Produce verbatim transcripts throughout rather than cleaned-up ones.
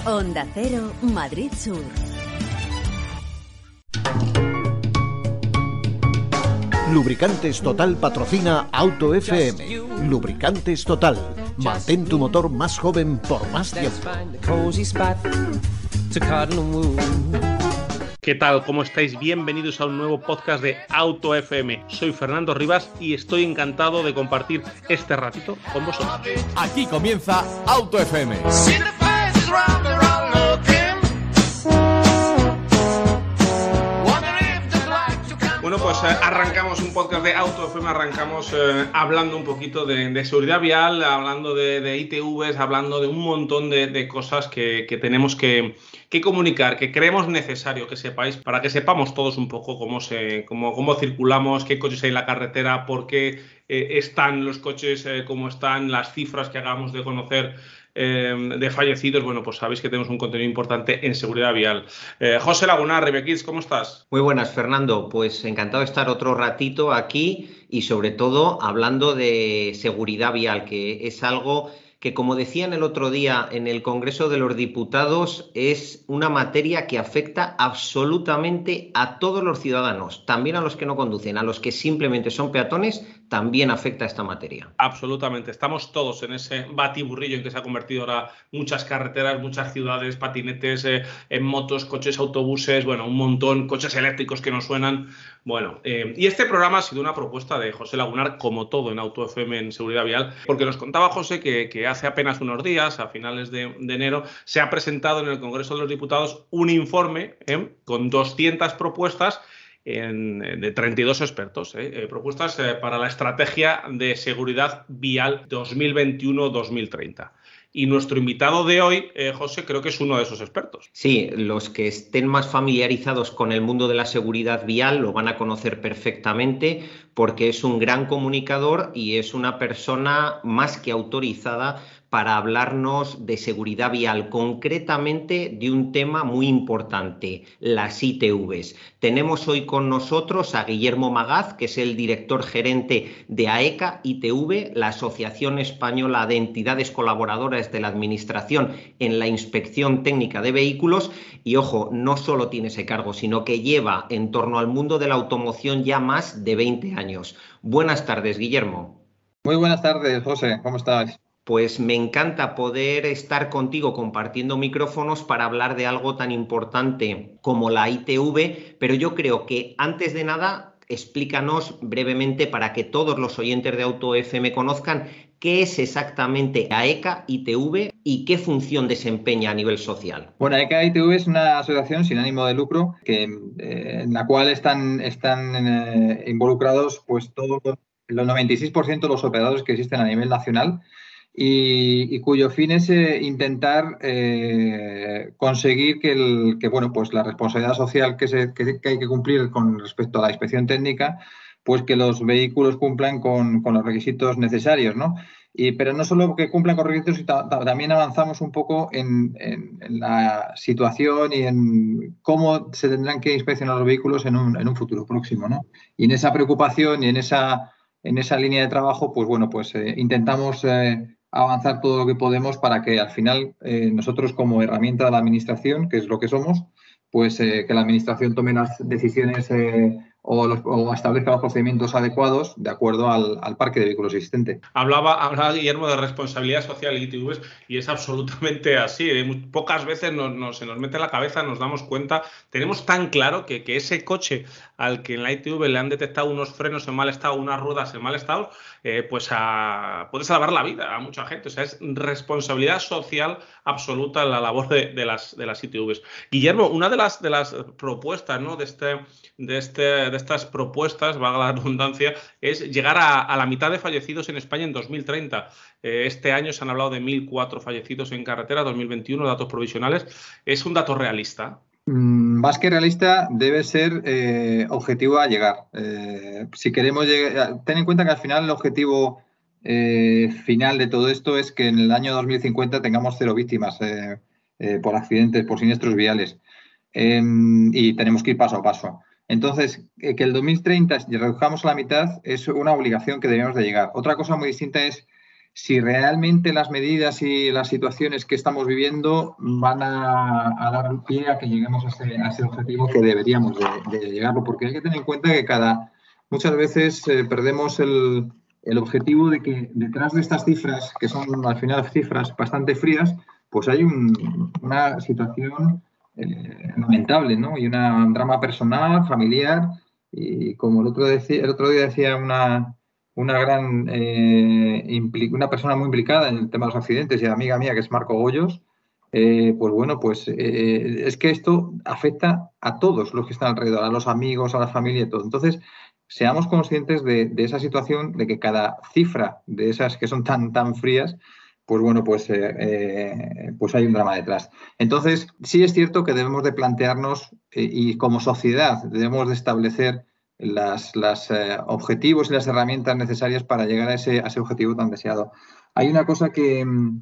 Onda Cero, Madrid Sur. Lubricantes Total patrocina Auto F M. Lubricantes Total. Mantén tu motor más joven por más tiempo. ¿Qué tal? ¿Cómo estáis? Bienvenidos a un nuevo podcast de Auto F M. Soy Fernando Rivas y estoy encantado de compartir este ratito con vosotros. Aquí comienza Auto F M. Bueno, pues eh, arrancamos un podcast de Auto F M, arrancamos eh, hablando un poquito de, de seguridad vial, hablando de, de I T Vs, hablando de un montón de, de cosas que, que tenemos que, que comunicar, que creemos necesario que sepáis, para que sepamos todos un poco cómo, se, cómo, cómo circulamos, qué coches hay en la carretera, por qué eh, están los coches eh, como están, las cifras que hagamos de conocer Eh, de fallecidos. Bueno, pues sabéis que tenemos un contenido importante en seguridad vial. Eh, José Lagunar, Ribekids, ¿cómo estás? Muy buenas, Fernando. Pues encantado de estar otro ratito aquí y sobre todo hablando de seguridad vial, que es algo que, como decían el otro día en el Congreso de los Diputados, es una materia que afecta absolutamente a todos los ciudadanos, también a los que no conducen, a los que simplemente son peatones, también afecta esta materia. Absolutamente. Estamos todos en ese batiburrillo en que se ha convertido ahora muchas carreteras, muchas ciudades, patinetes, eh, en motos, coches, autobuses, bueno, un montón, coches eléctricos que nos suenan. Bueno, eh, y este programa ha sido una propuesta de José Lagunar, como todo en Auto F M en seguridad vial, porque nos contaba José que, que hace apenas unos días, a finales de, de enero, se ha presentado en el Congreso de los Diputados un informe eh, con doscientas propuestas En, de treinta y dos expertos, eh, eh, propuestas eh, para la estrategia de seguridad vial dos mil veintiuno dos mil treinta. Y nuestro invitado de hoy, eh, José, creo que es uno de esos expertos. Sí, los que estén más familiarizados con el mundo de la seguridad vial lo van a conocer perfectamente porque es un gran comunicador y es una persona más que autorizada para hablarnos de seguridad vial, concretamente de un tema muy importante, las I T Vs. Tenemos hoy con nosotros a Guillermo Magaz, que es el director gerente de AECA I T V, la Asociación Española de Entidades Colaboradoras de la Administración en la Inspección Técnica de Vehículos. Y ojo, no solo tiene ese cargo, sino que lleva en torno al mundo de la automoción ya más de veinte años. Buenas tardes, Guillermo. Muy buenas tardes, José. ¿Cómo estás? Pues me encanta poder estar contigo compartiendo micrófonos para hablar de algo tan importante como la I T V, pero yo creo que antes de nada, explícanos brevemente para que todos los oyentes de Auto F M conozcan qué es exactamente AECA I T V y qué función desempeña a nivel social. Bueno, AECA I T V es una asociación sin ánimo de lucro que, eh, en la cual están, están eh, involucrados pues todos los, los noventa y seis por ciento de los operadores que existen a nivel nacional. Y, y cuyo fin es eh, intentar eh, conseguir que, el, que bueno, pues la responsabilidad social que, se, que, que hay que cumplir con respecto a la inspección técnica, pues que los vehículos cumplan con, con los requisitos necesarios, ¿no? Y, pero no solo que cumplan con requisitos, sino también avanzamos un poco en, en, en la situación y en cómo se tendrán que inspeccionar los vehículos en un, en un futuro próximo, ¿no? Y en esa preocupación y en esa, en esa línea de trabajo, pues bueno, pues eh, intentamos eh, avanzar todo lo que podemos para que al final eh, nosotros como herramienta de la administración, que es lo que somos, pues eh, que la administración tome las decisiones eh, o, los, o establezca los procedimientos adecuados de acuerdo al, al parque de vehículos existente. Hablaba, hablaba Guillermo de responsabilidad social y I T Vs y es absolutamente así. ¿eh? Muy, pocas veces nos, nos, se nos mete en la cabeza, nos damos cuenta, tenemos tan claro que, que ese coche al que en la I T V le han detectado unos frenos en mal estado, unas ruedas en mal estado, eh, pues a, puede salvar la vida a mucha gente. O sea, es responsabilidad social absoluta la labor de, de, las, de las I T Vs. Guillermo, una de las, de las propuestas, ¿no? de, este, de, este, de estas propuestas, valga la redundancia, es llegar a, a la mitad de fallecidos en España en dos mil treinta. Eh, este año se han hablado de mil cuatro fallecidos en carretera, dos mil veintiuno, datos provisionales. ¿Es un dato realista? Mm, más que realista, debe ser eh, objetivo a llegar. Eh, si queremos llegar, ten en cuenta que al final el objetivo eh, final de todo esto es que en el año dos mil cincuenta tengamos cero víctimas eh, eh, por accidentes, por siniestros viales. Eh, y tenemos que ir paso a paso. Entonces, eh, que el dos mil treinta reduzcamos a la mitad es una obligación que debemos de llegar. Otra cosa muy distinta es si realmente las medidas y las situaciones que estamos viviendo van a, a dar pie a que lleguemos a ese, a ese objetivo que deberíamos de, de llegarlo, porque hay que tener en cuenta que cada muchas veces eh, perdemos el, el objetivo de que detrás de estas cifras, que son al final cifras bastante frías, pues hay un, una situación eh, lamentable, ¿no? Y una, un drama personal, familiar, y como el otro, decía, el otro día decía una... una gran eh, una persona muy implicada en el tema de los accidentes y amiga mía que es Marco Goyos, eh, pues bueno, pues eh, es que esto afecta a todos los que están alrededor, a los amigos, a la familia y todo. Entonces, seamos conscientes de, de esa situación, de que cada cifra de esas que son tan, tan frías, pues bueno, pues, eh, eh, pues hay un drama detrás. Entonces, sí es cierto que debemos de plantearnos eh, y como sociedad debemos de establecer las, las eh, objetivos y las herramientas necesarias para llegar a ese, a ese objetivo tan deseado. Hay una cosa que,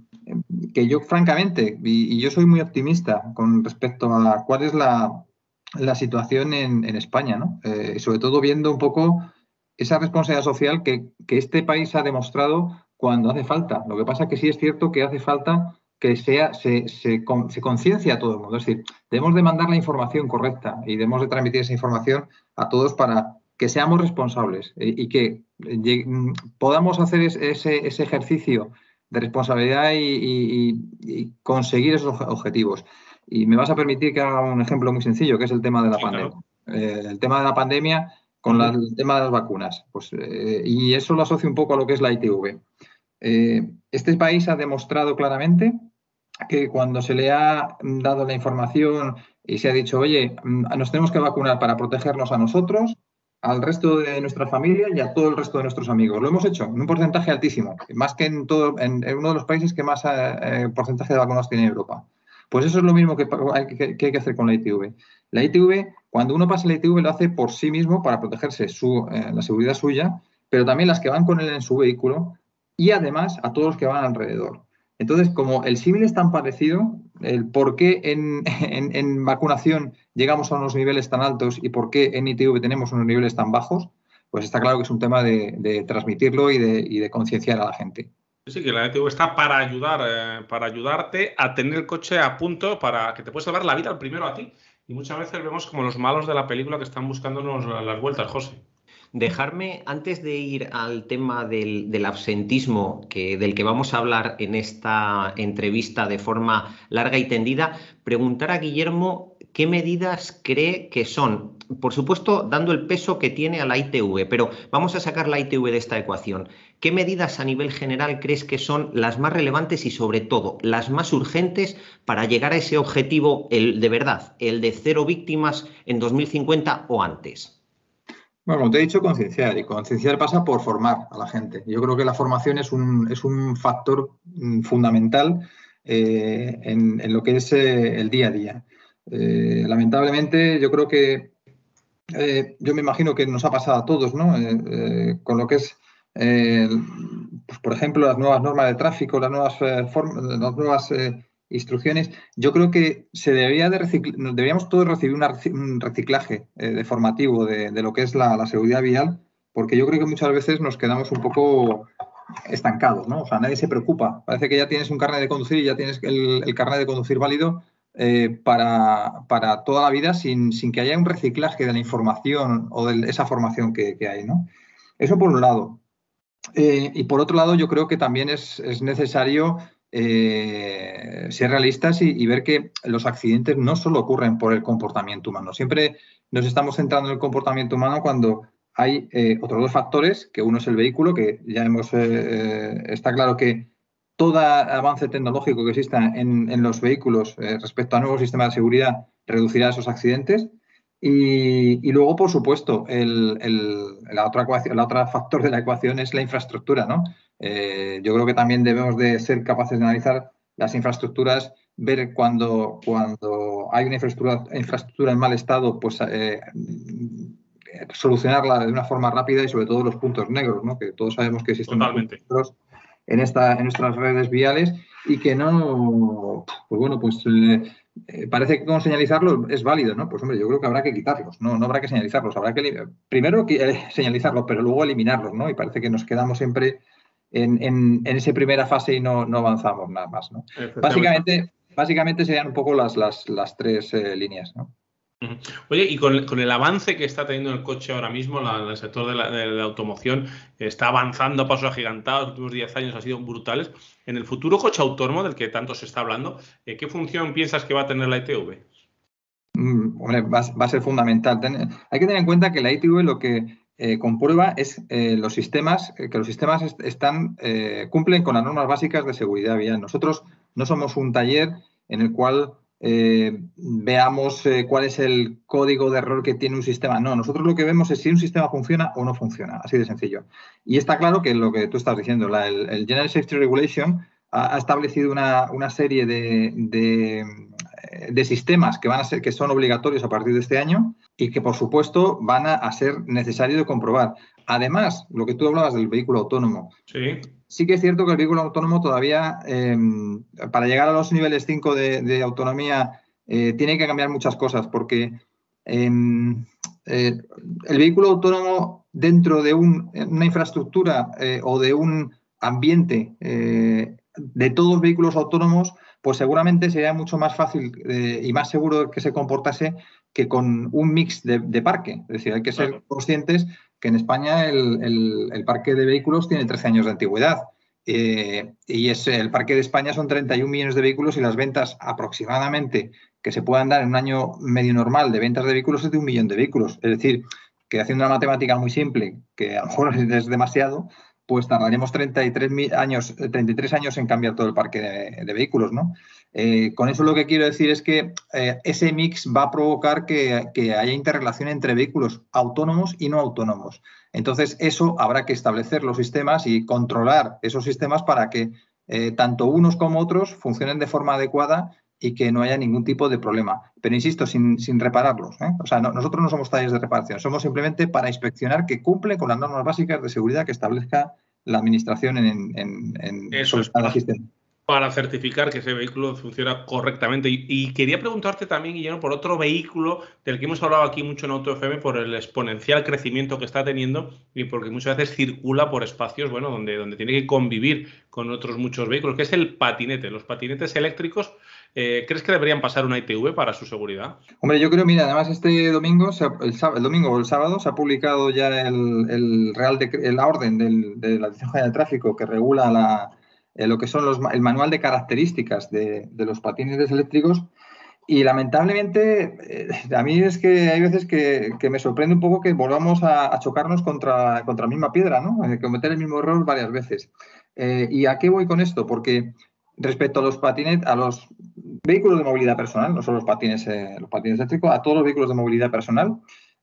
que yo, francamente, y, y yo soy muy optimista con respecto a cuál es la, la situación en, en España, ¿no? Eh, sobre todo viendo un poco esa responsabilidad social que, que este país ha demostrado cuando hace falta. Lo que pasa es que sí es cierto que hace falta que sea, se, se, se conciencie a todo el mundo. Es decir, debemos de mandar la información correcta y debemos de transmitir esa información a todos para que seamos responsables y, y que y, podamos hacer ese, ese ejercicio de responsabilidad y, y, y conseguir esos objetivos. Y me vas a permitir que haga un ejemplo muy sencillo, que es el tema de la sí, pandemia. Claro. Eh, el tema de la pandemia con la, el tema de las vacunas. Pues, eh, y eso lo asocio un poco a lo que es la I T V. Eh, este país ha demostrado claramente que cuando se le ha dado la información y se ha dicho, oye, nos tenemos que vacunar para protegernos a nosotros, al resto de nuestra familia y a todo el resto de nuestros amigos. Lo hemos hecho en un porcentaje altísimo, más que en, todo, en, en uno de los países que más eh, porcentaje de vacunados tiene en Europa. Pues eso es lo mismo que hay que, que hay que hacer con la I T V. La I T V, cuando uno pasa la I T V, lo hace por sí mismo para protegerse su, eh, la seguridad suya, pero también las que van con él en su vehículo y además a todos los que van alrededor. Entonces, como el símil es tan parecido, el por qué en, en, en vacunación llegamos a unos niveles tan altos y por qué en I T V tenemos unos niveles tan bajos, pues está claro que es un tema de, de transmitirlo y de, y de concienciar a la gente. Sí, que la I T V está para ayudar, eh, para ayudarte a tener el coche a punto para que te puedas salvar la vida primero a ti. Y muchas veces vemos como los malos de la película que están buscándonos las vueltas, José. Dejarme, antes de ir al tema del, del absentismo, que, del que vamos a hablar en esta entrevista de forma larga y tendida, preguntar a Guillermo qué medidas cree que son, por supuesto, dando el peso que tiene a la I T V, pero vamos a sacar la I T V de esta ecuación. ¿Qué medidas a nivel general crees que son las más relevantes y, sobre todo, las más urgentes para llegar a ese objetivo, el de verdad, el de cero víctimas en dos mil cincuenta o antes? Bueno, como te he dicho, concienciar. Y concienciar pasa por formar a la gente. Yo creo que la formación es un, es un factor fundamental eh, en, en lo que es eh, el día a día. Eh, lamentablemente, yo creo que, eh, yo me imagino que nos ha pasado a todos, ¿no? Eh, eh, con lo que es, eh, pues, por ejemplo, las nuevas normas de tráfico, las nuevas, eh, form, las nuevas eh, instrucciones. Yo creo que se debería de recicl- deberíamos todos recibir una, un reciclaje eh, de formativo de, de lo que es la, la seguridad vial, porque yo creo que muchas veces nos quedamos un poco estancados, ¿no? O sea, nadie se preocupa. Parece que ya tienes un carnet de conducir y ya tienes el, el carnet de conducir válido eh, para, para toda la vida sin, sin que haya un reciclaje de la información o de esa formación que, que hay, ¿no? Eso por un lado. Eh, y por otro lado, yo creo que también es, es necesario Eh, ser realistas y, y ver que los accidentes no solo ocurren por el comportamiento humano. Siempre nos estamos centrando en el comportamiento humano cuando hay eh, otros dos factores, que uno es el vehículo, que ya hemos, eh, está claro que todo avance tecnológico que exista en, en los vehículos eh, respecto a nuevos sistemas de seguridad reducirá esos accidentes. Y, y luego, por supuesto, el, el, la otra ecuación, la otra factor de la ecuación es la infraestructura, ¿no? Eh, yo creo que también debemos de ser capaces de analizar las infraestructuras, ver cuando, cuando hay una infraestructura, infraestructura en mal estado, pues eh, solucionarla de una forma rápida y sobre todo los puntos negros, ¿no? Que todos sabemos que existen puntos negros en, esta, en nuestras redes viales y que no, pues bueno, pues eh, eh, parece que con señalizarlos es válido, ¿no? Pues hombre, yo creo que habrá que quitarlos, no, no habrá que señalizarlos, habrá que primero que, eh, señalizarlos, pero luego eliminarlos, ¿no? Y parece que nos quedamos siempre en, en, en esa primera fase y no, no avanzamos nada más, ¿no? Básicamente, básicamente serían un poco las, las, las tres eh, líneas, ¿no? Oye, y con, con el avance que está teniendo el coche ahora mismo, la, el sector de la, de la automoción está avanzando a pasos agigantados, los últimos diez años han sido brutales. En el futuro coche autónomo del que tanto se está hablando, eh, ¿qué función piensas que va a tener la I T V? Mm, hombre, va, va a ser fundamental. Ten, hay que tener en cuenta que la I T V lo que eh, comprueba es eh, los sistemas, eh, que los sistemas est están eh, cumplen con las normas básicas de seguridad vial. Nosotros no somos un taller en el cual eh, veamos eh, cuál es el código de error que tiene un sistema. No, nosotros lo que vemos es si un sistema funciona o no funciona, así de sencillo. Y está claro que lo que tú estás diciendo, la, el, el General Safety Regulation ha, ha establecido una, una serie de, de de sistemas que van a ser, que son obligatorios a partir de este año y que, por supuesto, van a, a ser necesarios de comprobar. Además, lo que tú hablabas del vehículo autónomo. Sí. Sí que es cierto que el vehículo autónomo todavía, eh, para llegar a los niveles cinco de, de autonomía, eh, tiene que cambiar muchas cosas porque eh, eh, el vehículo autónomo dentro de un, una infraestructura eh, o de un ambiente eh, de todos los vehículos autónomos, pues seguramente sería mucho más fácil eh, y más seguro que se comportase que con un mix de, de parque. Es decir, hay que ser claro. conscientes que en España el, el, el parque de vehículos tiene trece años de antigüedad. Eh, y es, el parque de España son treinta y un millones de vehículos y las ventas aproximadamente que se puedan dar en un año medio normal de ventas de vehículos es de un millón de vehículos. Es decir, que haciendo una matemática muy simple, que a lo mejor es demasiado, pues tardaremos treinta y tres años, treinta y tres años en cambiar todo el parque de, de vehículos, ¿no? Eh, con eso lo que quiero decir es que eh, ese mix va a provocar que, que haya interrelación entre vehículos autónomos y no autónomos. Entonces, eso habrá que establecer los sistemas y controlar esos sistemas para que eh, tanto unos como otros funcionen de forma adecuada y que no haya ningún tipo de problema. Pero insisto, sin, sin repararlos, ¿eh? O sea, no, nosotros no somos talleres de reparación, somos simplemente para inspeccionar que cumple con las normas básicas de seguridad que establezca la administración en, en, en Eso es cada sistema. Para certificar que ese vehículo funciona correctamente. Y, y quería preguntarte también, Guillermo, por otro vehículo del que hemos hablado aquí mucho en Auto F M, por el exponencial crecimiento que está teniendo y porque muchas veces circula por espacios, bueno, donde, donde tiene que convivir con otros muchos vehículos, que es el patinete. Los patinetes eléctricos, eh, ¿crees que deberían pasar una I T V para su seguridad? Hombre, yo creo, mira, además este domingo, el, sábado, el domingo o el sábado, se ha publicado ya el, el Real de, la orden del, de la Dirección General de Tráfico que regula la Eh, lo que son los, el manual de características de, de los patinetes eléctricos y lamentablemente eh, a mí es que hay veces que, que me sorprende un poco que volvamos a, a chocarnos contra, contra la misma piedra, ¿no? Eh, cometer el mismo error varias veces. Eh, ¿Y a qué voy con esto? Porque respecto a los patinetes, a los vehículos de movilidad personal, no solo los patines, eh, los patines eléctricos, a todos los vehículos de movilidad personal,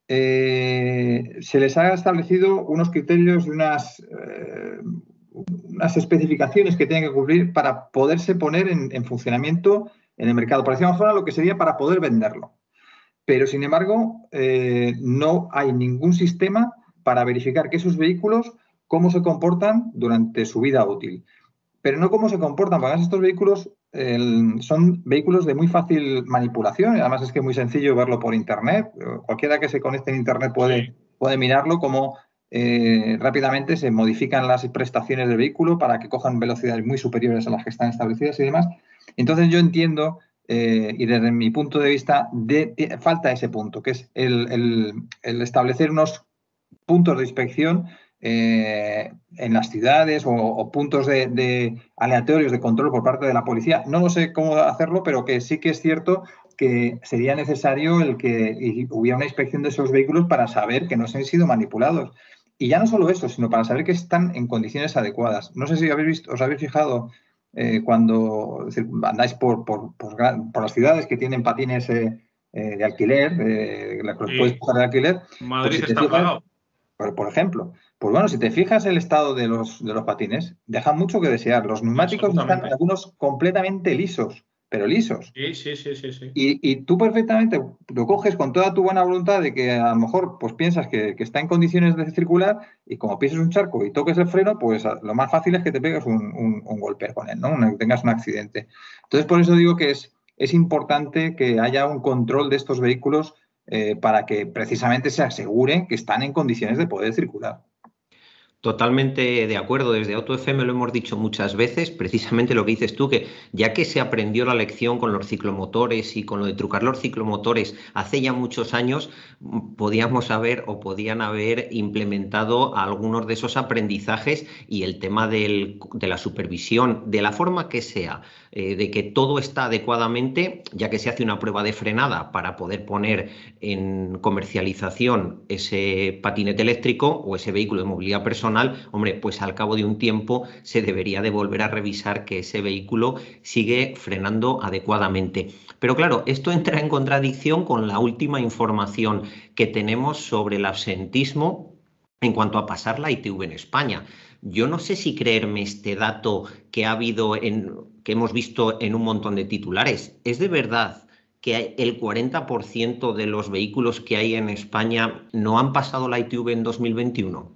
eh, se les ha establecido unos criterios y unas eh, unas especificaciones que tienen que cumplir para poderse poner en, en funcionamiento en el mercado. Por decirlo fuera, lo que sería para poder venderlo. Pero, sin embargo, eh, no hay ningún sistema para verificar que esos vehículos, cómo se comportan durante su vida útil. Pero no cómo se comportan, porque estos vehículos eh, son vehículos de muy fácil manipulación. Además, es que es muy sencillo verlo por Internet. Cualquiera que se conecte en Internet puede, puede mirarlo como Eh, rápidamente se modifican las prestaciones del vehículo para que cojan velocidades muy superiores a las que están establecidas y demás. Entonces yo entiendo, eh, y desde mi punto de vista, de, de, falta ese punto, que es el, el, el establecer unos puntos de inspección eh, en las ciudades o, o puntos de, de aleatorios de control por parte de la policía. No lo sé cómo hacerlo, pero que sí que es cierto que sería necesario el que hubiera una inspección de esos vehículos para saber que no se han sido manipulados. Y ya no solo eso, sino para saber que están en condiciones adecuadas. No sé si habéis visto, os habéis fijado eh, cuando es decir, andáis por, por, por, por las ciudades que tienen patines eh, eh, de alquiler, eh, la que los sí. puedes coger de alquiler. Madrid pues si está pagado. Por, por ejemplo, pues bueno, si te fijas el estado de los, de los patines, dejan mucho que desear. Los neumáticos están algunos completamente lisos, pero lisos. Sí, sí, sí, sí. sí. Y, y tú perfectamente lo coges con toda tu buena voluntad de que a lo mejor pues piensas que, que está en condiciones de circular y como pises un charco y toques el freno, pues lo más fácil es que te pegues un, un, un golpe con él, ¿no? Que tengas un accidente. Entonces, por eso digo que es, es importante que haya un control de estos vehículos eh, para que precisamente se asegure que están en condiciones de poder circular. Totalmente de acuerdo. Desde Auto F M lo hemos dicho muchas veces, precisamente lo que dices tú, que ya que se aprendió la lección con los ciclomotores y con lo de trucar los ciclomotores hace ya muchos años, podíamos haber o podían haber implementado algunos de esos aprendizajes y el tema del, de la supervisión, de la forma que sea, eh, de que todo está adecuadamente, ya que se hace una prueba de frenada para poder poner en comercialización ese patinete eléctrico o ese vehículo de movilidad personal. Hombre, pues al cabo de un tiempo se debería de volver a revisar que ese vehículo sigue frenando adecuadamente. Pero claro, esto entra en contradicción con la última información que tenemos sobre el absentismo en cuanto a pasar la I T V en España. Yo no sé si creerme este dato que ha habido, en, que hemos visto en un montón de titulares. ¿Es de verdad que el cuarenta por ciento de los vehículos que hay en España no han pasado la I T V en dos mil veintiuno?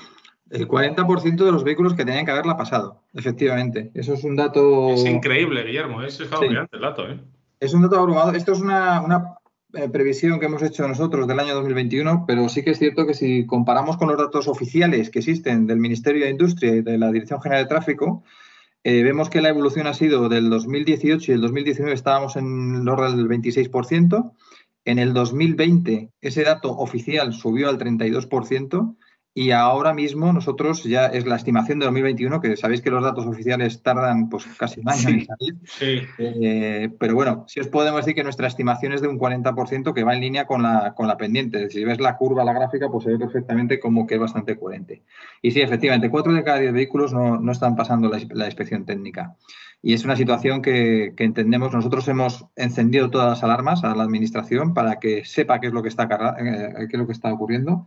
El cuarenta por ciento de los vehículos que tenían que haberla pasado, efectivamente. Eso es un dato... Es increíble, Guillermo. Es escalofriante el dato, ¿eh? Es un dato abrumador. Esto es una, una eh, previsión que hemos hecho nosotros del año dos mil veintiuno, pero sí que es cierto que si comparamos con los datos oficiales que existen del Ministerio de Industria y de la Dirección General de Tráfico, eh, vemos que la evolución ha sido del dos mil dieciocho y el dos mil diecinueve estábamos en el orden del veintiséis por ciento. En el dos mil veinte ese dato oficial subió al treinta y dos por ciento. Y ahora mismo nosotros ya es la estimación de dos mil veintiuno, que sabéis que los datos oficiales tardan pues casi un año sí, en salir. Sí. Eh, pero bueno, sí os podemos decir que nuestra estimación es de un cuarenta por ciento que va en línea con la, con la pendiente. Si ves la curva, la gráfica, pues se ve perfectamente como que es bastante coherente. Y sí, efectivamente, cuatro de cada diez vehículos no, no están pasando la, la inspección técnica. Y es una situación que, que entendemos. Nosotros hemos encendido todas las alarmas a la administración para que sepa qué es lo que está, eh, qué es lo que está ocurriendo.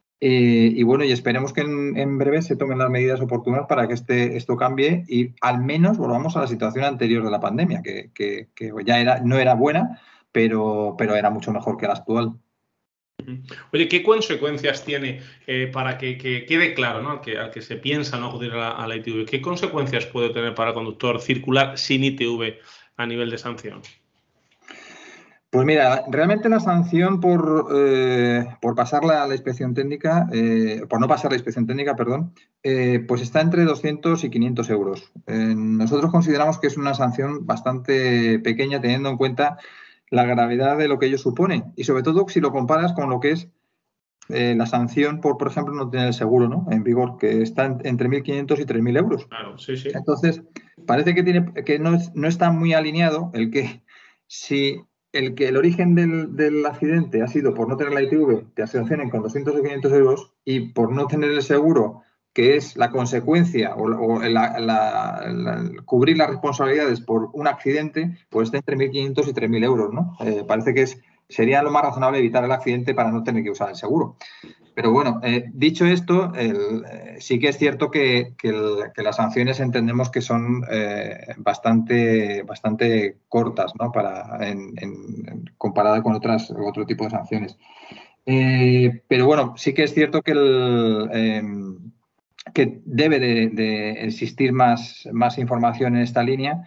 Eh, y bueno, y esperemos que en, en breve se tomen las medidas oportunas para que este, esto cambie y al menos volvamos a la situación anterior de la pandemia, que, que, que ya era, no era buena, pero, pero era mucho mejor que la actual. Oye, ¿qué consecuencias tiene eh, para que, que quede claro, ¿no? al, que, al que se piensa no acudir a la, a la I T V? ¿Qué consecuencias puede tener para el conductor circular sin I T V a nivel de sanción? Pues mira, realmente la sanción por, eh, por pasar la, la inspección técnica, eh, por no pasar la inspección técnica, perdón, eh, pues está entre doscientos y quinientos euros. Eh, nosotros consideramos que es una sanción bastante pequeña teniendo en cuenta la gravedad de lo que ello supone y sobre todo si lo comparas con lo que es eh, la sanción por, por ejemplo, no tener el seguro, ¿no?, en vigor, que está en, entre mil quinientos y tres mil euros. Claro, sí, sí. Entonces, parece que, tiene, que no, es, no está muy alineado el que si... el que el origen del, del accidente ha sido por no tener la I T V, te sancionen con doscientos o quinientos euros y por no tener el seguro, que es la consecuencia o, o la, la, la, cubrir las responsabilidades por un accidente, pues está entre mil quinientos y tres mil euros, ¿no? Eh, parece que es, sería lo más razonable evitar el accidente para no tener que usar el seguro. Pero bueno, eh, dicho esto, el, eh, sí que es cierto que, que, el, que las sanciones entendemos que son eh, bastante, bastante cortas, ¿no?, para, en, en, comparada con otras, otro tipo de sanciones. Eh, pero bueno, sí que es cierto que, el, eh, que debe de, de existir más, más información en esta línea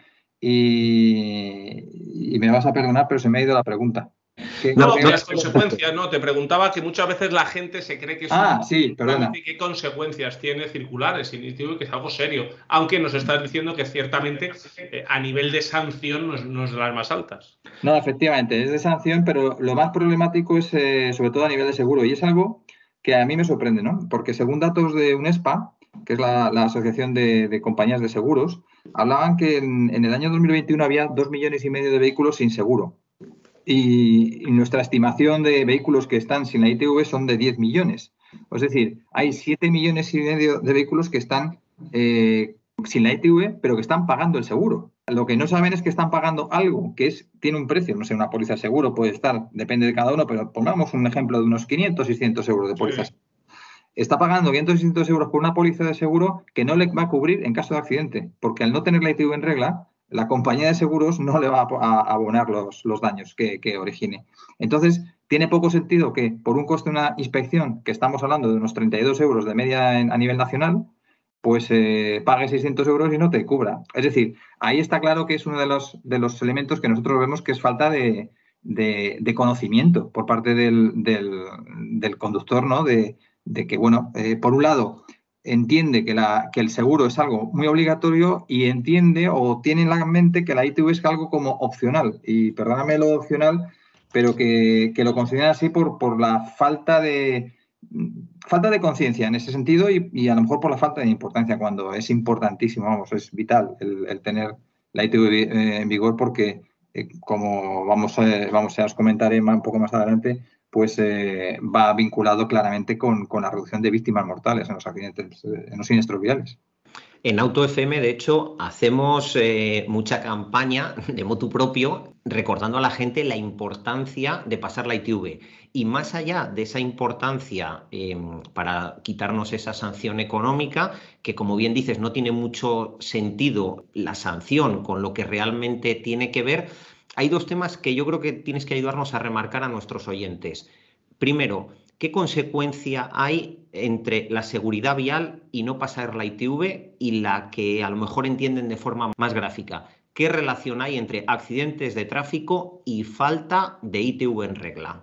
y, y me vas a perdonar, pero se me ha ido la pregunta. No, que las consecuencias, no, te preguntaba que muchas veces la gente se cree que es ah, un... sí, perdona. ¿Qué consecuencias tiene circulares? Y digo que es algo serio, aunque nos estás diciendo que ciertamente eh, a nivel de sanción no es, no es de las más altas. No, efectivamente, es de sanción, pero lo más problemático es eh, sobre todo a nivel de seguro y es algo que a mí me sorprende, ¿no? Porque según datos de UNESPA, que es la, la Asociación de, de Compañías de Seguros, hablaban que en, en el año dos mil veintiuno había dos millones y medio de vehículos sin seguro. Y, y nuestra estimación de vehículos que están sin la I T V son de diez millones. Es decir, hay siete millones y medio de vehículos que están eh, sin la I T V, pero que están pagando el seguro. Lo que no saben es que están pagando algo que es, tiene un precio. No sé, una póliza de seguro puede estar, depende de cada uno, pero pongamos un ejemplo de unos quinientos, seiscientos euros de póliza. Sí. Está pagando quinientos, seiscientos euros por una póliza de seguro que no le va a cubrir en caso de accidente, porque al no tener la I T V en regla, la compañía de seguros no le va a abonar los, los daños que, que origine. Entonces, tiene poco sentido que por un coste de una inspección, que estamos hablando de unos treinta y dos euros de media en, a nivel nacional, pues eh, pague seiscientos euros y no te cubra. Es decir, ahí está claro que es uno de los, de los elementos que nosotros vemos que es falta de, de, de conocimiento por parte del, del, del conductor, ¿no? De, de que, bueno, eh, por un lado, entiende que, la, que el seguro es algo muy obligatorio y entiende o tiene en la mente que la I T V es algo como opcional. Y perdóname lo opcional, pero que, que lo consideran así por, por la falta de, falta de conciencia en ese sentido y, y a lo mejor por la falta de importancia, cuando es importantísimo, vamos, es vital el, el tener la I T V eh, en vigor porque, eh, como vamos a, vamos a os comentaré un poco más adelante, pues eh, va vinculado claramente con, con la reducción de víctimas mortales en los accidentes, en los siniestros viales. En Auto F M, de hecho, hacemos eh, mucha campaña de motu propio recordando a la gente la importancia de pasar la I T V. Y más allá de esa importancia eh, para quitarnos esa sanción económica, que como bien dices no tiene mucho sentido la sanción con lo que realmente tiene que ver, hay dos temas que yo creo que tienes que ayudarnos a remarcar a nuestros oyentes. Primero, ¿qué consecuencia hay entre la seguridad vial y no pasar la I T V y la que a lo mejor entienden de forma más gráfica? ¿Qué relación hay entre accidentes de tráfico y falta de I T V en regla?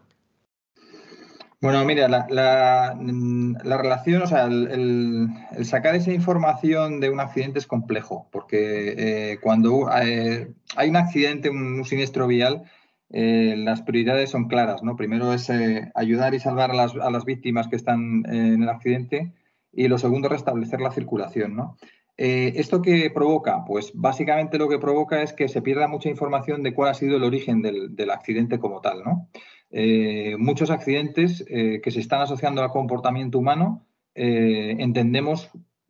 Bueno, mira, la, la, la relación, o sea, el, el, el sacar esa información de un accidente es complejo, porque eh, cuando eh, hay un accidente, un, un siniestro vial, eh, las prioridades son claras, ¿no? Primero es eh, ayudar y salvar a las, a las víctimas que están eh, en el accidente y lo segundo, restablecer la circulación, ¿no? Eh, ¿Esto qué provoca? Pues básicamente lo que provoca es que se pierda mucha información de cuál ha sido el origen del, del accidente como tal, ¿no? Eh, muchos accidentes eh, que se están asociando al comportamiento humano, eh, entendemos,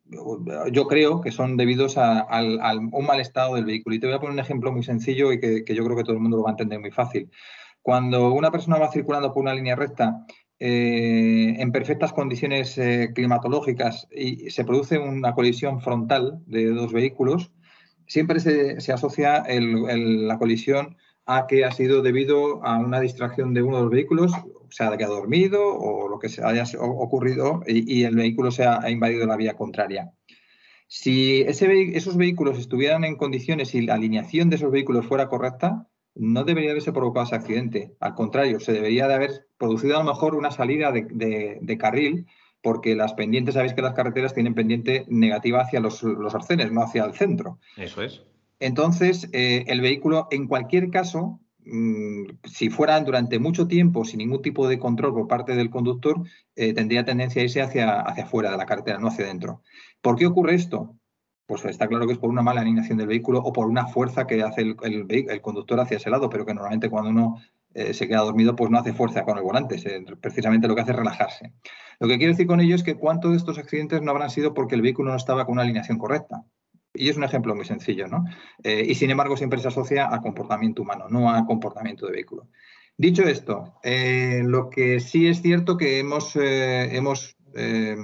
yo creo que son debidos a, a, a un mal estado del vehículo. Y te voy a poner un ejemplo muy sencillo y que, que yo creo que todo el mundo lo va a entender muy fácil. Cuando una persona va circulando por una línea recta eh, en perfectas condiciones eh, climatológicas y se produce una colisión frontal de dos vehículos, siempre se, se asocia el, el, la colisión a que ha sido debido a una distracción de uno de los vehículos, sea que ha dormido o lo que se haya ocurrido y, y el vehículo se ha, ha invadido la vía contraria. Si ese, esos vehículos estuvieran en condiciones y la alineación de esos vehículos fuera correcta, no debería haberse provocado ese accidente. Al contrario, se debería de haber producido a lo mejor una salida de, de, de carril, porque las pendientes, sabéis que las carreteras tienen pendiente negativa hacia los, los arcenes, no hacia el centro. Eso es. Entonces, eh, el vehículo, en cualquier caso, mmm, si fuera durante mucho tiempo sin ningún tipo de control por parte del conductor, eh, tendría tendencia a irse hacia, hacia afuera de la carretera, no hacia adentro. ¿Por qué ocurre esto? Pues está claro que es por una mala alineación del vehículo o por una fuerza que hace el, el, el conductor hacia ese lado, pero que normalmente cuando uno eh, se queda dormido, pues no hace fuerza con el volante, se, precisamente lo que hace es relajarse. Lo que quiero decir con ello es que cuántos de estos accidentes no habrán sido porque el vehículo no estaba con una alineación correcta. Y es un ejemplo muy sencillo, ¿no? Eh, y sin embargo siempre se asocia a comportamiento humano, no a comportamiento de vehículo. Dicho esto, eh, lo que sí es cierto que hemos, eh, hemos eh,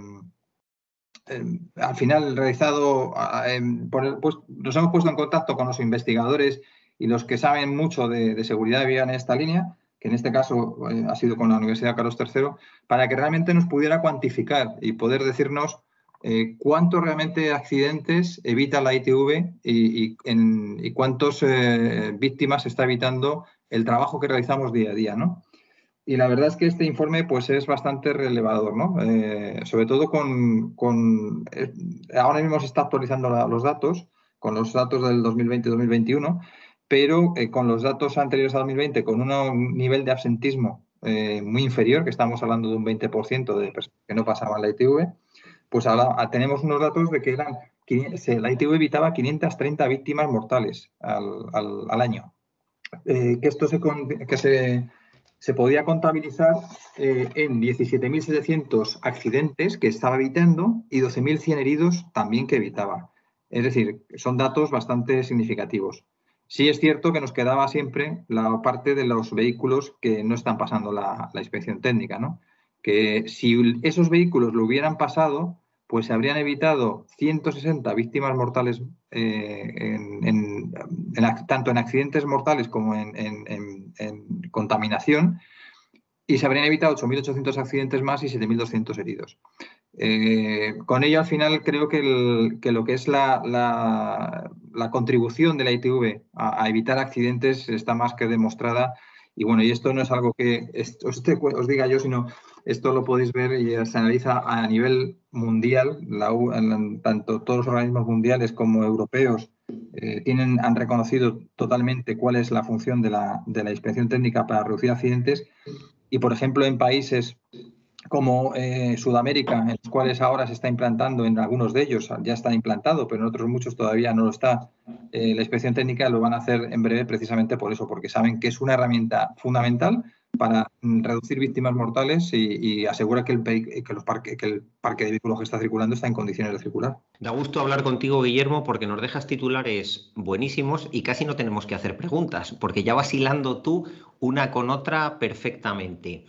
eh, al final realizado, eh, por, pues, nos hemos puesto en contacto con los investigadores y los que saben mucho de, de seguridad vial en esta línea, que en este caso eh, ha sido con la Universidad Carlos tercero, para que realmente nos pudiera cuantificar y poder decirnos Eh, ¿cuántos realmente accidentes evita la I T V y, y, en, y cuántas eh, víctimas está evitando el trabajo que realizamos día a día, ¿no? Y la verdad es que este informe pues, es bastante relevador, ¿no? Eh, sobre todo con... con eh, ahora mismo se está actualizando la, los datos, con los datos del dos mil veinte y dos mil veintiuno, pero eh, con los datos anteriores a dos mil veinte, con una, un nivel de absentismo eh, muy inferior, que estamos hablando de un veinte por ciento de personas que no pasaban la I T V, pues ahora tenemos unos datos de que eran, la I T V evitaba quinientas treinta víctimas mortales al, al, al año. Eh, que esto se, que se, se podía contabilizar eh, en diecisiete mil setecientos accidentes que estaba evitando y doce mil cien heridos también que evitaba. Es decir, son datos bastante significativos. Sí es cierto que nos quedaba siempre la parte de los vehículos que no están pasando la, la inspección técnica, ¿no? Que si esos vehículos lo hubieran pasado, pues se habrían evitado ciento sesenta víctimas mortales, eh, en, en, en, tanto en accidentes mortales como en, en, en contaminación, y se habrían evitado ocho mil ochocientos accidentes más y siete mil doscientos heridos. Eh, con ello, al final, creo que, el, que lo que es la, la, la contribución de la I T V a, a evitar accidentes está más que demostrada Y bueno, y esto no es algo que esto, este, os diga yo, sino esto lo podéis ver y se analiza a nivel mundial, la, tanto todos los organismos mundiales como europeos eh, tienen, han reconocido totalmente cuál es la función de la, de la inspección técnica para reducir accidentes. Y, por ejemplo, en países como eh, Sudamérica, en los cuales ahora se está implantando, en algunos de ellos ya está implantado, pero en otros muchos todavía no lo está, eh, la inspección técnica lo van a hacer en breve precisamente por eso, porque saben que es una herramienta fundamental para reducir víctimas mortales y, y asegurar que el, que, los parque, que el parque de vehículos que está circulando está en condiciones de circular. Da gusto hablar contigo, Guillermo, porque nos dejas titulares buenísimos y casi no tenemos que hacer preguntas, porque ya vas hilando tú una con otra perfectamente.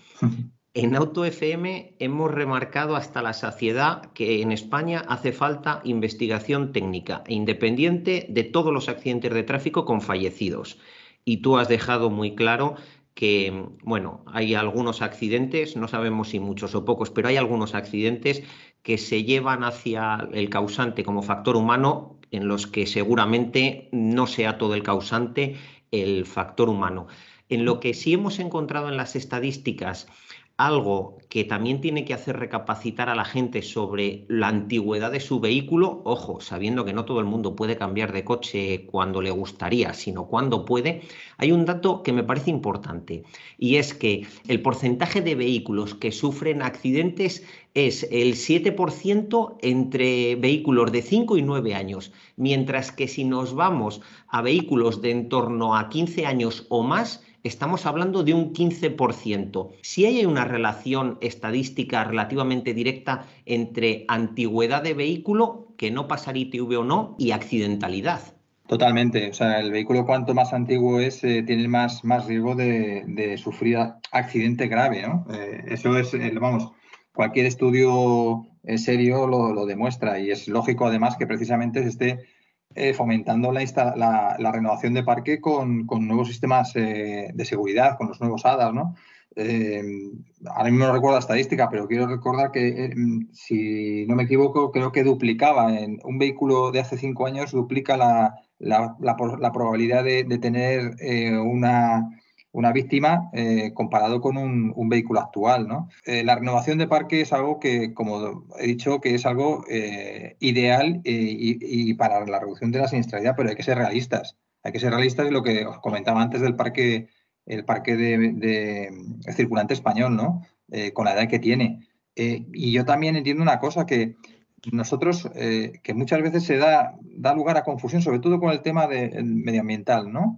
En Auto F M hemos remarcado hasta la saciedad que en España hace falta investigación técnica e independiente de todos los accidentes de tráfico con fallecidos. Y tú has dejado muy claro que, bueno, hay algunos accidentes, no sabemos si muchos o pocos, pero hay algunos accidentes que se llevan hacia el causante como factor humano, en los que seguramente no sea todo el causante el factor humano. En lo que sí hemos encontrado en las estadísticas algo que también tiene que hacer recapacitar a la gente sobre la antigüedad de su vehículo, ojo, sabiendo que no todo el mundo puede cambiar de coche cuando le gustaría, sino cuando puede, hay un dato que me parece importante, y es que el porcentaje de vehículos que sufren accidentes es el siete por ciento entre vehículos de cinco y nueve años, mientras que si nos vamos a vehículos de en torno a quince años o más, estamos hablando de un quince por ciento. Si hay una relación estadística relativamente directa entre antigüedad de vehículo, que no pasar I T V o no, y accidentalidad. Totalmente. O sea, el vehículo cuanto más antiguo es, eh, tiene más, más riesgo de, de sufrir accidente grave, ¿no? Eh, eso es, eh, vamos, cualquier estudio eh, serio lo, lo demuestra, y es lógico además que precisamente se esté Eh, fomentando la, la, la renovación de parque con, con nuevos sistemas eh, de seguridad, con los nuevos A D A S, ¿no? Eh, ahora mismo no recuerdo la estadística, pero quiero recordar que, eh, si no me equivoco, creo que duplicaba en un vehículo de hace cinco años, duplica la, la, la, la probabilidad de, de tener eh, una, una víctima eh, comparado con un, un vehículo actual, ¿no? Eh, la renovación de parque es algo que, como he dicho, que es algo eh, ideal eh, y, y para la reducción de la siniestralidad, pero hay que ser realistas. Hay que ser realistas de lo que os comentaba antes del parque, el parque de, de, de circulante español, ¿no? Eh, con la edad que tiene. Eh, y yo también entiendo una cosa, que nosotros, eh, que muchas veces se da, da lugar a confusión, sobre todo con el tema de, el medioambiental, ¿no?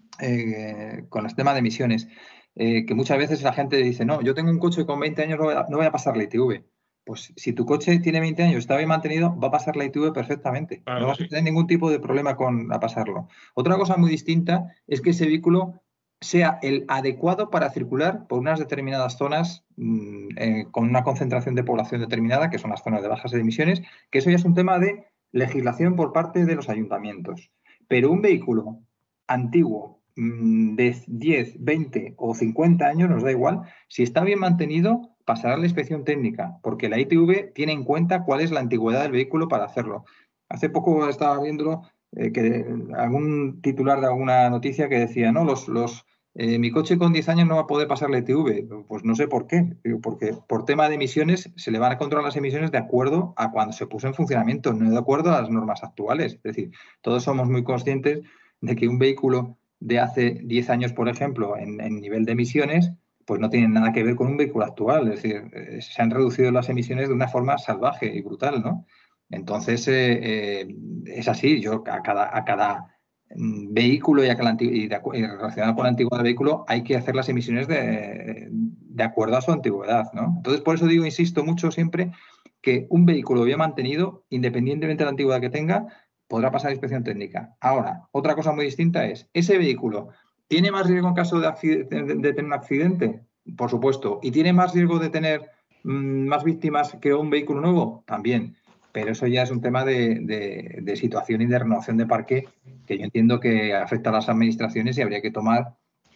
Eh, con el tema de emisiones, eh, que muchas veces la gente dice, no, yo tengo un coche con veinte años, no voy a, no voy a pasar la I T V. Pues si tu coche tiene veinte años, está bien mantenido, va a pasar la I T V perfectamente. Claro, no vas sí. a tener ningún tipo de problema con a pasarlo. Otra cosa muy distinta es que ese vehículo sea el adecuado para circular por unas determinadas zonas mmm, eh, con una concentración de población determinada, que son las zonas de bajas emisiones, que eso ya es un tema de legislación por parte de los ayuntamientos. Pero un vehículo antiguo, de diez, veinte o cincuenta años, nos da igual, si está bien mantenido, pasará la inspección técnica, porque la I T V tiene en cuenta cuál es la antigüedad del vehículo para hacerlo. Hace poco estaba viéndolo, eh, que algún titular de alguna noticia que decía, no, los, los eh, mi coche con diez años no va a poder pasar la I T V. Pues no sé por qué, porque por tema de emisiones se le van a controlar las emisiones de acuerdo a cuando se puso en funcionamiento, no de acuerdo a las normas actuales. Es decir, todos somos muy conscientes de que un vehículo de hace diez años, por ejemplo, en, en nivel de emisiones, pues no tienen nada que ver con un vehículo actual. Es decir, eh, se han reducido las emisiones de una forma salvaje y brutal, ¿no? Entonces, eh, eh, es así. Yo a cada, a cada vehículo y, a cada, y, de, y relacionado con la antigüedad del vehículo hay que hacer las emisiones de, de acuerdo a su antigüedad, ¿no? Entonces, por eso digo, insisto mucho siempre, que un vehículo bien mantenido, independientemente de la antigüedad que tenga, podrá pasar inspección técnica. Ahora, otra cosa muy distinta es, ¿ese vehículo tiene más riesgo en caso de, de, de tener un accidente? Por supuesto. ¿Y tiene más riesgo de tener mmm, más víctimas que un vehículo nuevo? También. Pero eso ya es un tema de, de, de situación y de renovación de parque que yo entiendo que afecta a las administraciones y habría que tomar,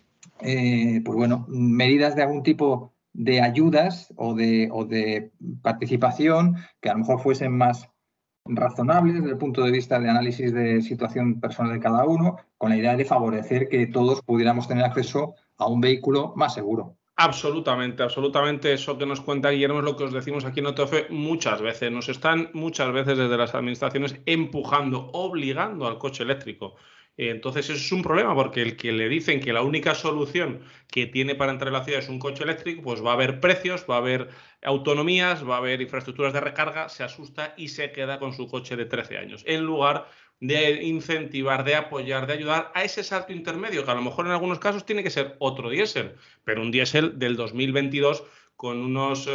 eh, pues bueno, medidas de algún tipo de ayudas o de, o de participación que a lo mejor fuesen más razonable desde el punto de vista de análisis de situación personal de cada uno, con la idea de favorecer que todos pudiéramos tener acceso a un vehículo más seguro. Absolutamente, absolutamente. Eso que nos cuenta Guillermo es lo que os decimos aquí en O T F muchas veces. Nos están muchas veces desde las administraciones empujando, obligando al coche eléctrico. Entonces eso es un problema, porque el que le dicen que la única solución que tiene para entrar en la ciudad es un coche eléctrico, pues va a haber precios, va a haber autonomías, va a haber infraestructuras de recarga, se asusta y se queda con su coche de trece años, en lugar de incentivar, de apoyar, de ayudar a ese salto intermedio, que a lo mejor en algunos casos tiene que ser otro diésel, pero un diésel del dos mil veintidós con unos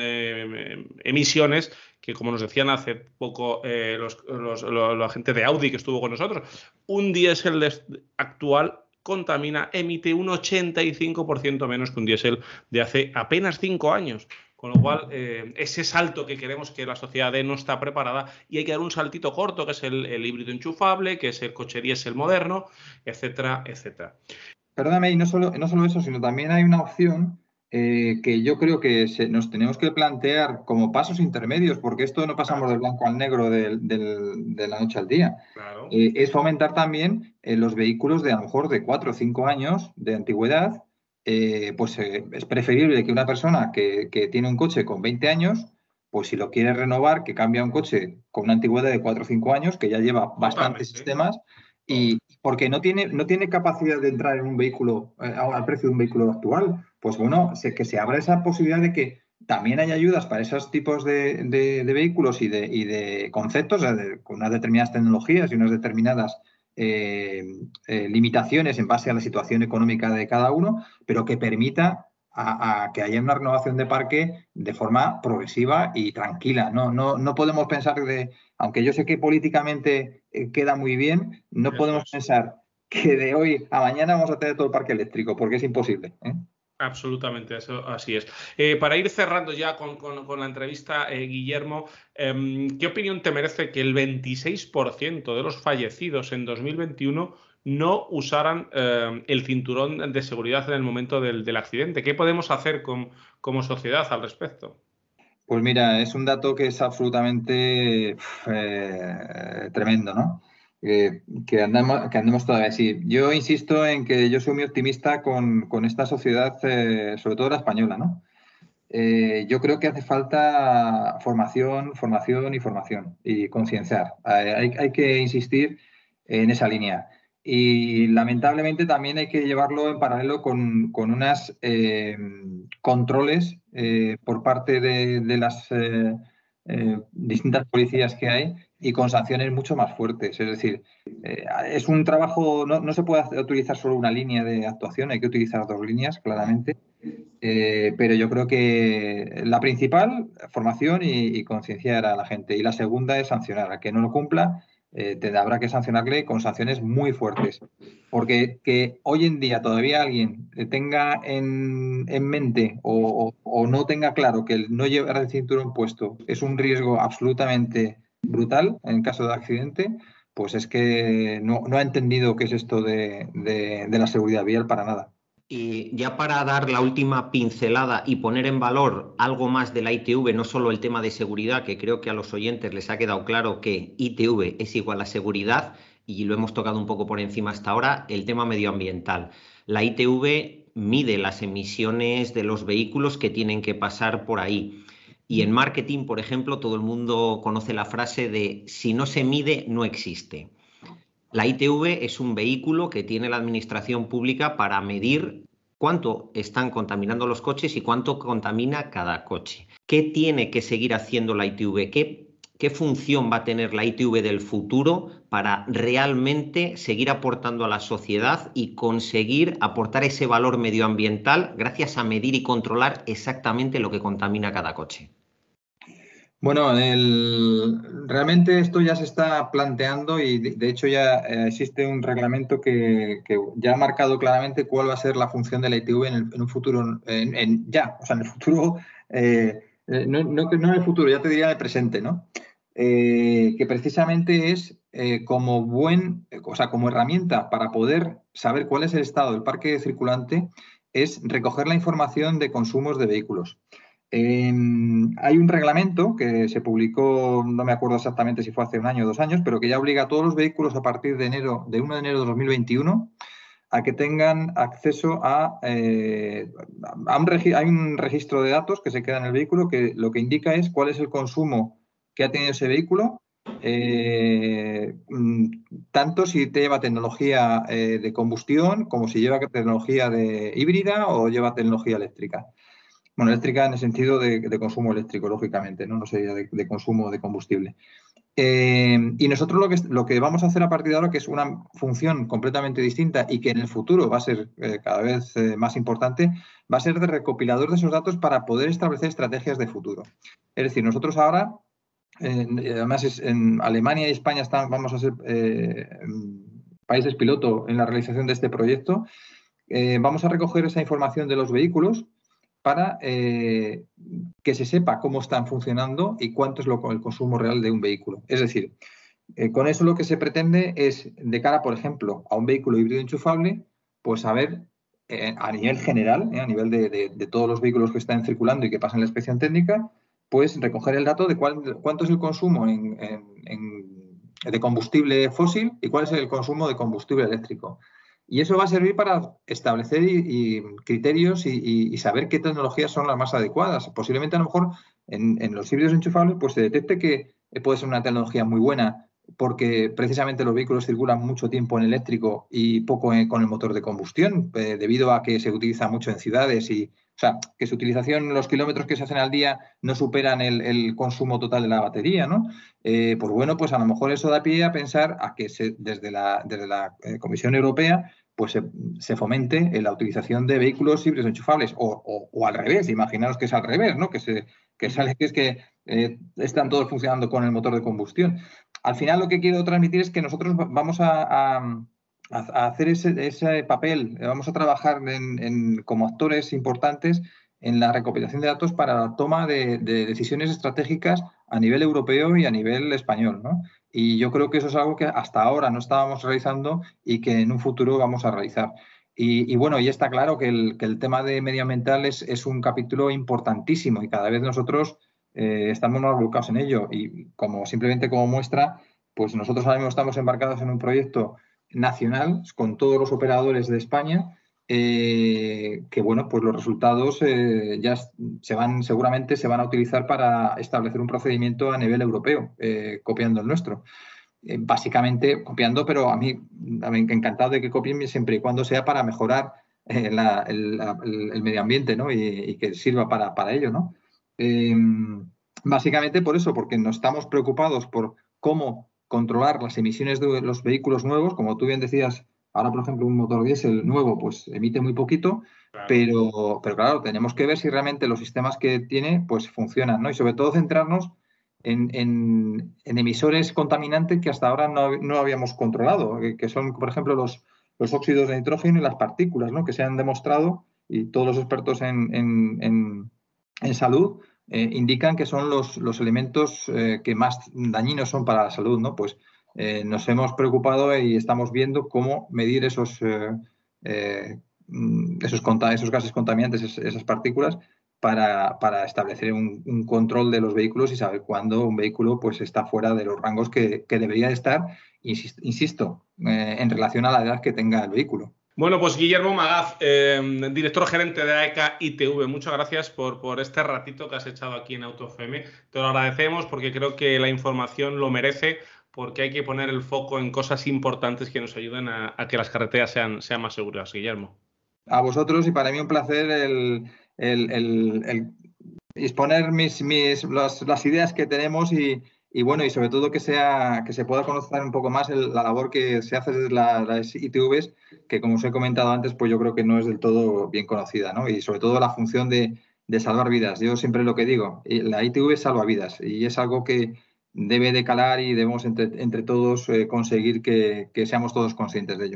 eh, emisiones que, como nos decían hace poco eh, los, los, los, la gente de Audi que estuvo con nosotros, un diésel actual contamina, emite un ochenta y cinco por ciento menos que un diésel de hace apenas cinco años. Con lo cual, eh, ese salto que queremos que la sociedad dé no está preparada y hay que dar un saltito corto, que es el, el híbrido enchufable, que es el coche diésel moderno, etcétera, etcétera. Perdóname, y no solo, no solo eso, sino también hay una opción eh, que yo creo que se, nos tenemos que plantear como pasos intermedios, porque esto no pasamos del blanco al negro del, del, de la noche al día. Claro. Eh, es fomentar también eh, los vehículos de a lo mejor de cuatro o cinco años de antigüedad. Eh, pues eh, es preferible que una persona que, que tiene un coche con veinte años, pues si lo quiere renovar, que cambie a un coche con una antigüedad de cuatro o cinco años, que ya lleva bastantes Totalmente. sistemas, y porque no tiene, no tiene capacidad de entrar en un vehículo eh, al precio de un vehículo actual, pues bueno, se, que se abra esa posibilidad de que también hay ayudas para esos tipos de, de, de vehículos y de, y de conceptos, de, con unas determinadas tecnologías y unas determinadas Eh, eh, limitaciones en base a la situación económica de cada uno, pero que permita a, a que haya una renovación de parque de forma progresiva y tranquila. No, no, no podemos pensar de, aunque yo sé que políticamente eh, queda muy bien, no Eso podemos es. pensar que de hoy a mañana vamos a tener todo el parque eléctrico, porque es imposible, ¿eh? Absolutamente, eso así es. Eh, para ir cerrando ya con, con, con la entrevista, eh, Guillermo, eh, ¿qué opinión te merece que el veintiséis por ciento de los fallecidos en dos mil veintiuno no usaran eh, el cinturón de seguridad en el momento del, del accidente? ¿Qué podemos hacer con, como sociedad al respecto? Pues mira, es un dato que es absolutamente eh, tremendo, ¿no? Eh, que, andamos, que andemos todavía así. Yo insisto en que yo soy muy optimista con, con esta sociedad, eh, sobre todo la española, ¿no? Eh, yo creo que hace falta formación, formación y formación y concienciar. Hay, hay que insistir en esa línea. Y lamentablemente también hay que llevarlo en paralelo con, con unos eh, controles eh, por parte de, de las eh, eh, distintas policías que hay y con sanciones mucho más fuertes. Es decir, eh, es un trabajo, no, no se puede utilizar solo una línea de actuación, hay que utilizar dos líneas, claramente. Eh, pero yo creo que la principal, formación y, y concienciar a la gente. Y la segunda es sancionar. A que no lo cumpla, eh, te, habrá que sancionarle con sanciones muy fuertes. Porque que hoy en día todavía alguien tenga en, en mente o, o, o no tenga claro que el no llevar el cinturón puesto es un riesgo absolutamente brutal en caso de accidente, pues es que no, no ha entendido qué es esto de, de, de la seguridad vial para nada. Y ya para dar la última pincelada y poner en valor algo más de la I T V, no solo el tema de seguridad, que creo que a los oyentes les ha quedado claro que I T V es igual a seguridad, y lo hemos tocado un poco por encima hasta ahora, el tema medioambiental. La I T V mide las emisiones de los vehículos que tienen que pasar por ahí. Y en marketing, por ejemplo, todo el mundo conoce la frase de si no se mide, no existe. La I T V es un vehículo que tiene la administración pública para medir cuánto están contaminando los coches y cuánto contamina cada coche. ¿Qué tiene que seguir haciendo la I T V? ¿Qué, qué función va a tener la I T V del futuro para realmente seguir aportando a la sociedad y conseguir aportar ese valor medioambiental gracias a medir y controlar exactamente lo que contamina cada coche? Bueno, el, realmente esto ya se está planteando y de, de hecho ya eh, existe un reglamento que, que ya ha marcado claramente cuál va a ser la función de la I T V en, el, en un futuro, en, en, ya, o sea, en el futuro, eh, no, no, no en el futuro, ya te diría en el presente, ¿no? Eh, que precisamente es eh, como buen, o sea, como herramienta para poder saber cuál es el estado del parque circulante, es recoger la información de consumos de vehículos. Eh, hay un reglamento que se publicó, no me acuerdo exactamente si fue hace un año o dos años, pero que ya obliga a todos los vehículos a partir de enero, de primero de enero de dos mil veintiuno a que tengan acceso a, eh, a un, hay un registro de datos que se queda en el vehículo que lo que indica es cuál es el consumo que ha tenido ese vehículo, eh, tanto si te lleva tecnología eh, de combustión como si lleva tecnología de híbrida o lleva tecnología eléctrica. Bueno, eléctrica en el sentido de, de consumo eléctrico, lógicamente, no, no sería de, de consumo de combustible. Eh, y nosotros lo que, lo que vamos a hacer a partir de ahora, que es una función completamente distinta y que en el futuro va a ser eh, cada vez eh, más importante, va a ser de recopilador de esos datos para poder establecer estrategias de futuro. Es decir, nosotros ahora, eh, además es, en Alemania y España están, vamos a ser eh, países piloto en la realización de este proyecto, eh, vamos a recoger esa información de los vehículos para eh, que se sepa cómo están funcionando y cuánto es lo, el consumo real de un vehículo. Es decir, eh, con eso lo que se pretende es, de cara, por ejemplo, a un vehículo híbrido enchufable, pues saber eh, a nivel general, eh, a nivel de, de, de todos los vehículos que están circulando y que pasan la inspección técnica, pues recoger el dato de cuál, cuánto es el consumo en, en, en, de combustible fósil y cuál es el consumo de combustible eléctrico. Y eso va a servir para establecer y, y criterios y, y, y saber qué tecnologías son las más adecuadas. Posiblemente a lo mejor en, en los híbridos enchufables pues se detecte que puede ser una tecnología muy buena porque precisamente los vehículos circulan mucho tiempo en eléctrico y poco en, con el motor de combustión, eh, debido a que se utiliza mucho en ciudades y, o sea, que su utilización, los kilómetros que se hacen al día no superan el, el consumo total de la batería, ¿no? Eh, pues bueno, pues a lo mejor eso da pie a pensar a que se, desde la, desde la eh, Comisión Europea pues se, se fomente la utilización de vehículos híbridos enchufables o, o, o al revés, imaginaros que es al revés, ¿no? Que, se, que sale que es que eh, están todos funcionando con el motor de combustión. Al final lo que quiero transmitir es que nosotros vamos a, a, a hacer ese, ese papel, vamos a trabajar en, en, como actores importantes en la recopilación de datos para la toma de, de decisiones estratégicas a nivel europeo y a nivel español, ¿no? Y yo creo que eso es algo que hasta ahora no estábamos realizando y que en un futuro vamos a realizar. Y, y bueno, y está claro que el, que el tema de medioambiental es, es un capítulo importantísimo y cada vez nosotros eh, estamos más volcados en ello. Y como simplemente como muestra, pues nosotros ahora mismo estamos embarcados en un proyecto nacional con todos los operadores de España. Eh, que bueno, pues los resultados eh, ya se van, seguramente se van a utilizar para establecer un procedimiento a nivel europeo, eh, copiando el nuestro. Eh, básicamente copiando, pero a mí, a mí encantado de que copien siempre y cuando sea para mejorar eh, la, el, la, el, medio ambiente, ¿no? Y, y que sirva para, para ello, ¿no? Eh, básicamente por eso, porque nos estamos preocupados por cómo controlar las emisiones de los vehículos nuevos, como tú bien decías. Ahora, por ejemplo, un motor diésel nuevo pues emite muy poquito, claro. Pero, pero claro, tenemos que ver si realmente los sistemas que tiene pues funcionan, ¿no? Y sobre todo centrarnos en, en, en emisores contaminantes que hasta ahora no, no habíamos controlado, que son, por ejemplo, los, los óxidos de nitrógeno y las partículas, ¿no? Que se han demostrado, y todos los expertos en, en, en, en salud eh, indican que son los, los elementos eh, que más dañinos son para la salud, ¿no? Pues Eh, nos hemos preocupado y estamos viendo cómo medir esos, eh, eh, esos, esos gases contaminantes, esas partículas, para, para establecer un, un control de los vehículos y saber cuándo un vehículo pues, está fuera de los rangos que, que debería estar, insisto, insisto eh, en relación a la edad que tenga el vehículo. Bueno, pues Guillermo Magaz, eh, director gerente de A E C A I T V, muchas gracias por, por este ratito que has echado aquí en Auto F M. Te lo agradecemos porque creo que la información lo merece, porque hay que poner el foco en cosas importantes que nos ayuden a, a que las carreteras sean, sean más seguras. Guillermo. A vosotros, y para mí un placer el, el, el, el exponer mis, mis, las, las ideas que tenemos y, y bueno, y sobre todo que sea que se pueda conocer un poco más el, la labor que se hace desde la, las I T Vs, que como os he comentado antes, pues yo creo que no es del todo bien conocida, ¿no? Y sobre todo la función de, de salvar vidas. Yo siempre lo que digo, la I T V salva vidas y es algo que debe de calar y debemos entre, entre todos eh, conseguir que, que seamos todos conscientes de ello.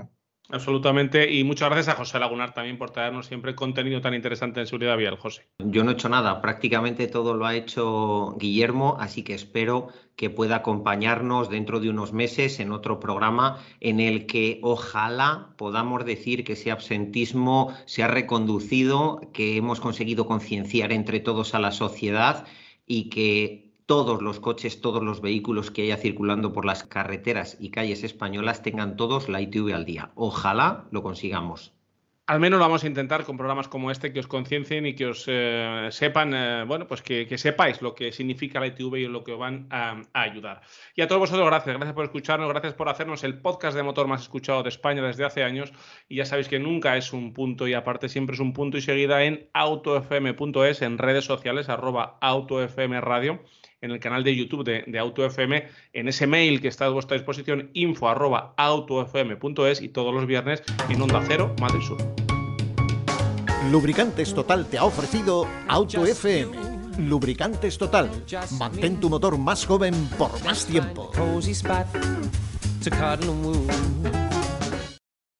Absolutamente, y muchas gracias a José Lagunar también por traernos siempre contenido tan interesante en seguridad vial, José. Yo no he hecho nada, prácticamente todo lo ha hecho Guillermo, así que espero que pueda acompañarnos dentro de unos meses en otro programa en el que ojalá podamos decir que ese absentismo se ha reconducido, que hemos conseguido concienciar entre todos a la sociedad y que todos los coches, todos los vehículos que haya circulando por las carreteras y calles españolas tengan todos la I T V al día. Ojalá lo consigamos. Al menos lo vamos a intentar con programas como este, que os conciencien y que os eh, sepan, eh, bueno, pues que, que sepáis lo que significa la I T V y lo que van a, a ayudar. Y a todos vosotros, gracias. Gracias por escucharnos, gracias por hacernos el podcast de motor más escuchado de España desde hace años. Y ya sabéis que nunca es un punto y aparte siempre es un punto y seguida en autofm punto es, en redes sociales, arroba autofm radio, en el canal de YouTube de, de AutoFM, en ese mail que está a vuestra disposición, info arroba autofm punto es, y todos los viernes en Onda Cero, Madrid Sur. Lubricantes Total te ha ofrecido AutoFM. Lubricantes Total. Mantén tu motor más joven por más tiempo. Cozy spot to cuddle and woo.